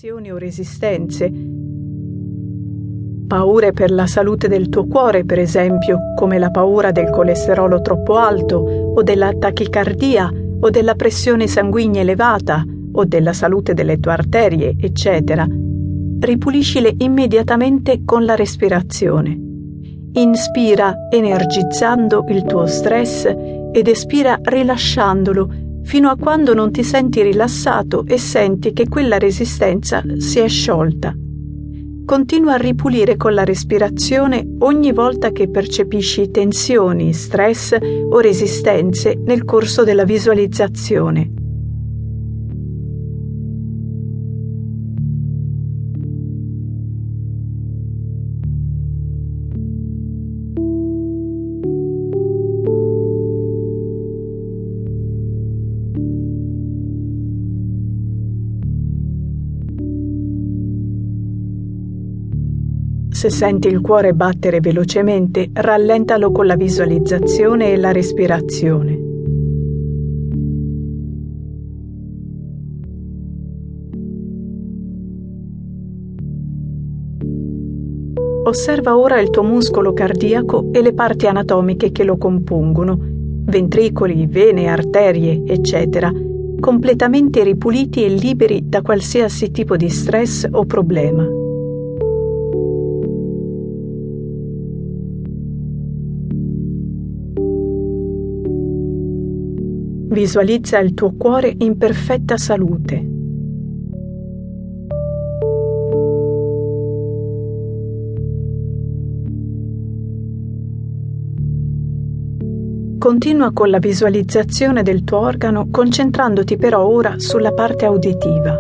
restrizioni o resistenze, paure per la salute del tuo cuore, per esempio, come la paura del colesterolo troppo alto, o della tachicardia, o della pressione sanguigna elevata, o della salute delle tue arterie, eccetera, ripuliscile immediatamente con la respirazione. Inspira energizzando il tuo stress ed espira rilasciandolo fino a quando non ti senti rilassato e senti che quella resistenza si è sciolta. Continua a ripulire con la respirazione ogni volta che percepisci tensioni, stress o resistenze nel corso della visualizzazione. Se senti il cuore battere velocemente, rallentalo con la visualizzazione e la respirazione. Osserva ora il tuo muscolo cardiaco e le parti anatomiche che lo compongono, ventricoli, vene, arterie, eccetera, completamente ripuliti e liberi da qualsiasi tipo di stress o problema. Visualizza il tuo cuore in perfetta salute. Continua con la visualizzazione del tuo organo, concentrandoti però ora sulla parte uditiva.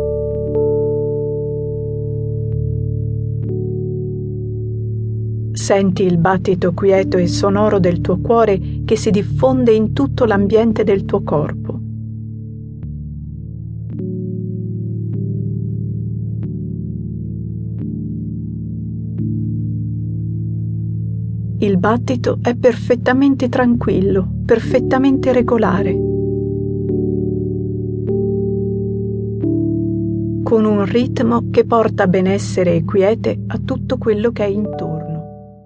Senti il battito quieto e sonoro del tuo cuore che si diffonde in tutto l'ambiente del tuo corpo. Il battito è perfettamente tranquillo, perfettamente regolare, con un ritmo che porta benessere e quiete a tutto quello che è intorno.